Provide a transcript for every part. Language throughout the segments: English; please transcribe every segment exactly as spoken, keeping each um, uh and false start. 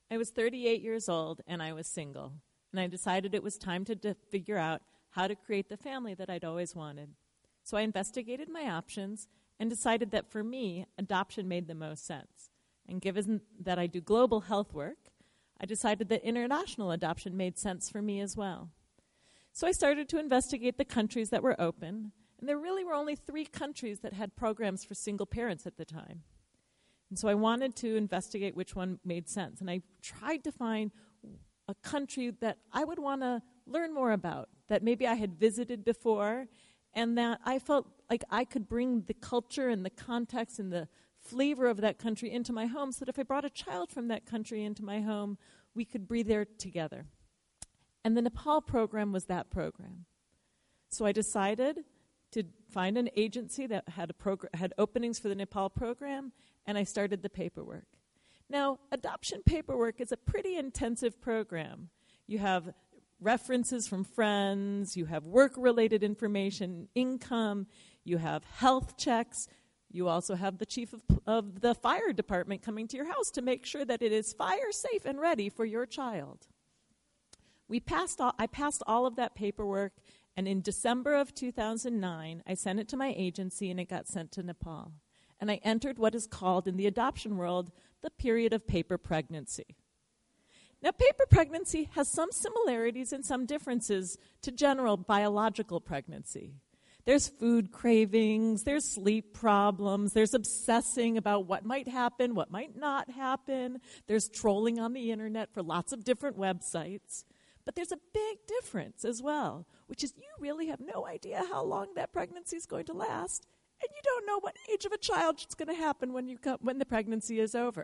I was thirty-eight years old, and I was single. And I decided it was time to d- figure out how to create the family that I'd always wanted. So I investigated my options and decided that for me, adoption made the most sense. And given that I do global health work, I decided that international adoption made sense for me as well. So I started to investigate the countries that were open, and there really were only three countries that had programs for single parents at the time. And so I wanted to investigate which one made sense. And I tried to find a country that I would want to learn more about, that maybe I had visited before, and that I felt like I could bring the culture and the context and the flavor of that country into my home, so that if I brought a child from that country into my home, we could be there together. And the Nepal program was that program. So I decided to find an agency that had a progr- had openings for the Nepal program, and I started the paperwork. Now, adoption paperwork is a pretty intensive program. You have references from friends, you have work-related information, income, you have health checks, you also have the chief of, of the fire department coming to your house to make sure that it is fire safe and ready for your child. We passed all, I passed all of that paperwork, and in December of two thousand nine, I sent it to my agency, and it got sent to Nepal. And I entered what is called in the adoption world the period of paper pregnancy. Now, paper pregnancy has some similarities and some differences to general biological pregnancy. There's food cravings, there's sleep problems, there's obsessing about what might happen, what might not happen, there's trolling on the internet for lots of different websites. But there's a big difference as well, which is you really have no idea how long that pregnancy is going to last, and you don't know what age of a child is going to happen when you come, when the pregnancy is over.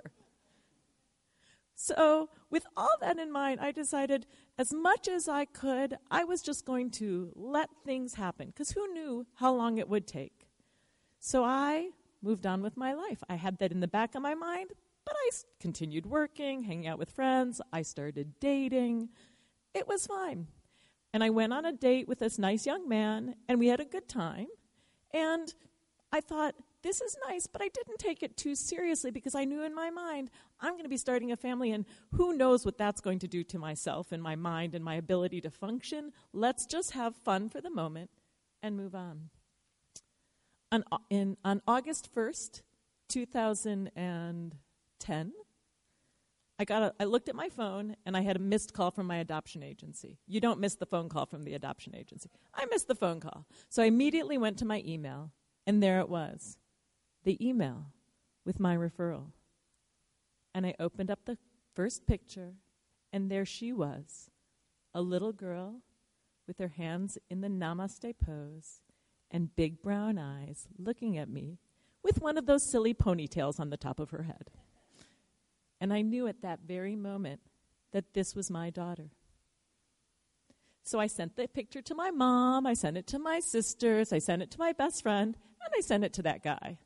So with all that in mind, I decided as much as I could, I was just going to let things happen, because who knew how long it would take? So I moved on with my life. I had that in the back of my mind, but I s- continued working, hanging out with friends. I started dating. It was fine. And I went on a date with this nice young man, and we had a good time. And I thought, this is nice, but I didn't take it too seriously, because I knew in my mind, I'm going to be starting a family, and who knows what that's going to do to myself and my mind and my ability to function. Let's just have fun for the moment and move on. On, in, on August first, two thousand ten, I got a, I looked at my phone, and I had a missed call from my adoption agency. You don't miss the phone call from the adoption agency. I missed the phone call. So I immediately went to my email, and there it was, the email with my referral. And I opened up the first picture, and there she was, a little girl with her hands in the namaste pose and big brown eyes looking at me with one of those silly ponytails on the top of her head. And I knew at that very moment that this was my daughter. So I sent the picture to my mom, I sent it to my sisters, I sent it to my best friend, and I sent it to that guy.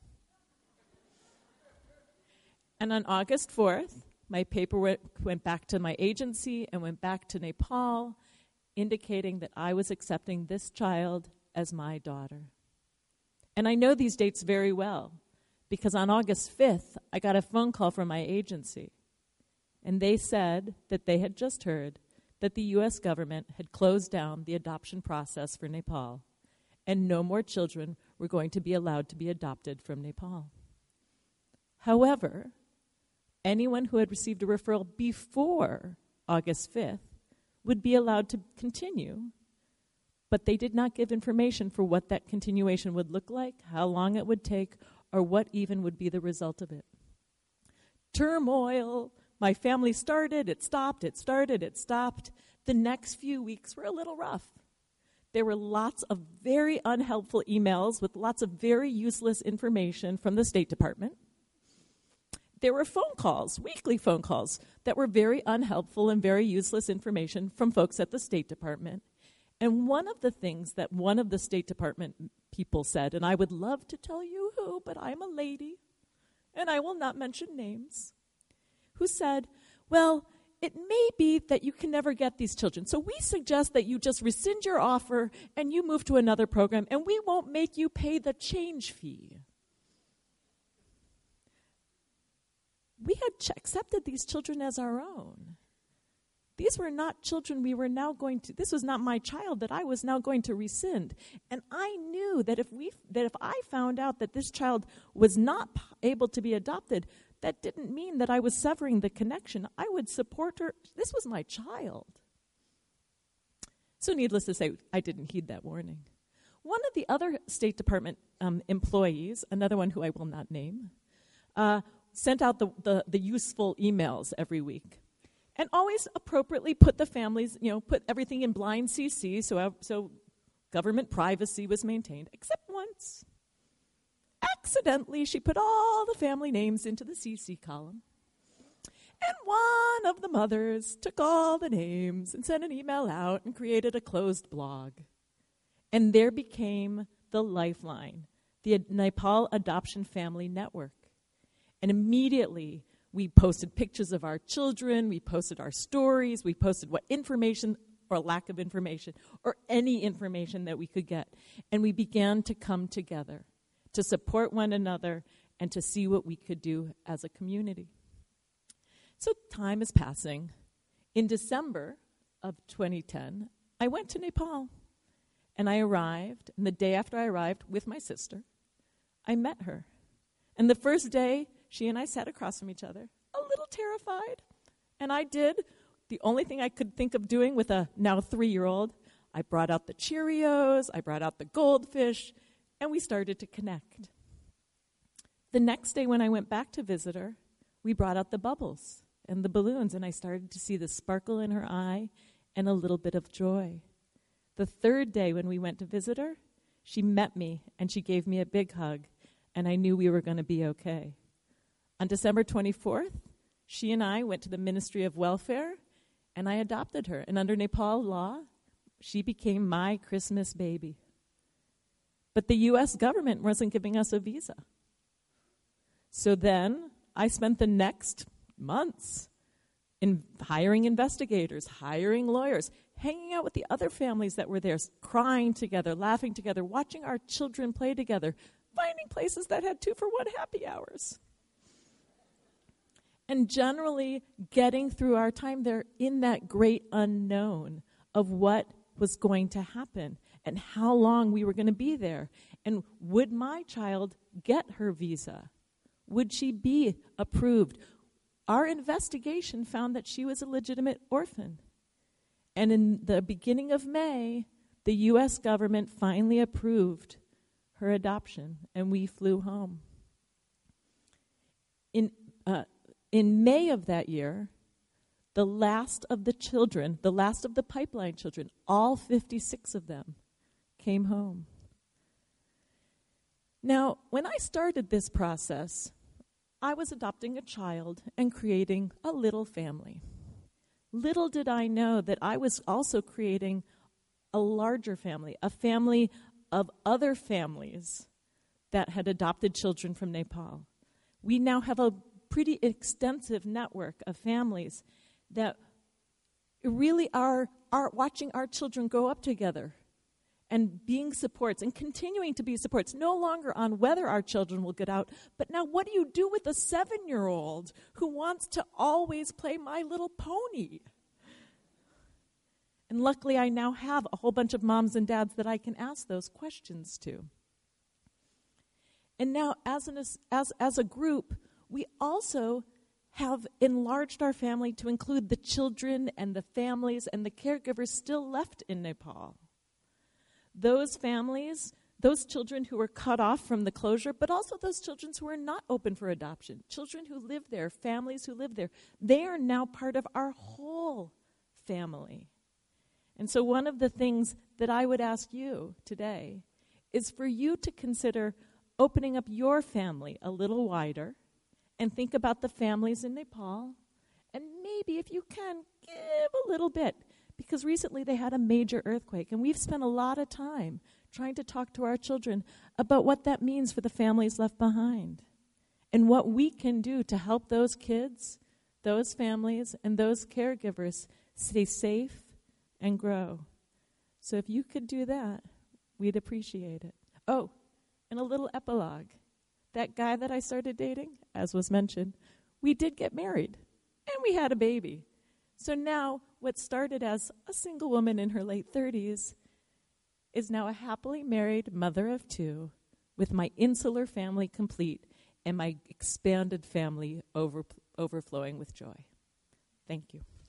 And on August fourth, my paperwork went back to my agency and went back to Nepal, indicating that I was accepting this child as my daughter. And I know these dates very well, because on August fifth, I got a phone call from my agency, and they said that they had just heard that the U S government had closed down the adoption process for Nepal, and no more children were going to be allowed to be adopted from Nepal. However, anyone who had received a referral before August fifth would be allowed to continue, but they did not give information for what that continuation would look like, how long it would take, or what even would be the result of it. Turmoil. My family started, it stopped, it started, it stopped. The next few weeks were a little rough. There were lots of very unhelpful emails with lots of very useless information from the State Department. There were phone calls, weekly phone calls, that were very unhelpful and very useless information from folks at the State Department. And one of the things that one of the State Department people said, and I would love to tell you who, but I'm a lady, and I will not mention names, who said, well, it may be that you can never get these children, so we suggest that you just rescind your offer and you move to another program, and we won't make you pay the change fee. we had ch- accepted these children as our own. These were not children we were now going to, this was not my child that I was now going to rescind. And I knew that if we, that if I found out that this child was not p- able to be adopted, that didn't mean that I was severing the connection. I would support her. This was my child. So needless to say, I didn't heed that warning. One of the other State Department um, employees, another one who I will not name, uh, sent out the, the, the useful emails every week. And always appropriately put the families, you know, put everything in blind C C so, so government privacy was maintained, except once. Accidentally, she put all the family names into the C C column. And one of the mothers took all the names and sent an email out and created a closed blog. And there became the Lifeline, the Nepal Adoption Family Network. And immediately, we posted pictures of our children, we posted our stories, we posted what information or lack of information or any information that we could get. And we began to come together to support one another and to see what we could do as a community. So time is passing. In December of twenty ten, I went to Nepal. And I arrived, and the day after I arrived with my sister, I met her. And the first day, she and I sat across from each other, a little terrified. And I did the only thing I could think of doing with a now three-year-old. I brought out the Cheerios, I brought out the goldfish, and we started to connect. The next day when I went back to visit her, we brought out the bubbles and the balloons, and I started to see the sparkle in her eye and a little bit of joy. The third day when we went to visit her, she met me and she gave me a big hug, and I knew we were going to be okay. On December twenty-fourth, she and I went to the Ministry of Welfare, and I adopted her. And under Nepal law, she became my Christmas baby. But the U S government wasn't giving us a visa. So then I spent the next months in hiring investigators, hiring lawyers, hanging out with the other families that were there, crying together, laughing together, watching our children play together, finding places that had two-for-one happy hours. And generally getting through our time there in that great unknown of what was going to happen and how long we were going to be there. And would my child get her visa? Would she be approved? Our investigation found that she was a legitimate orphan. And in the beginning of May, the U S government finally approved her adoption, and we flew home. In uh, in May of that year, the last of the children, the last of the pipeline children, all fifty-six of them, came home. Now, when I started this process, I was adopting a child and creating a little family. Little did I know that I was also creating a larger family, a family of other families that had adopted children from Nepal. We now have a pretty extensive network of families that really are, are watching our children grow up together and being supports and continuing to be supports, no longer on whether our children will get out, but now what do you do with a seven-year-old who wants to always play My Little Pony? And luckily, I now have a whole bunch of moms and dads that I can ask those questions to. And now, as, an, as, as a group, we also have enlarged our family to include the children and the families and the caregivers still left in Nepal. Those families, those children who were cut off from the closure, but also those children who were not open for adoption, children who live there, families who live there, they are now part of our whole family. And so one of the things that I would ask you today is for you to consider opening up your family a little wider and think about the families in Nepal, and maybe if you can, give a little bit. Because recently they had a major earthquake, and we've spent a lot of time trying to talk to our children about what that means for the families left behind and what we can do to help those kids, those families, and those caregivers stay safe and grow. So if you could do that, we'd appreciate it. Oh, and a little epilogue. That guy that I started dating, as was mentioned, we did get married, and we had a baby. So now, what started as a single woman in her late thirties is now a happily married mother of two with my insular family complete and my expanded family over, overflowing with joy. Thank you.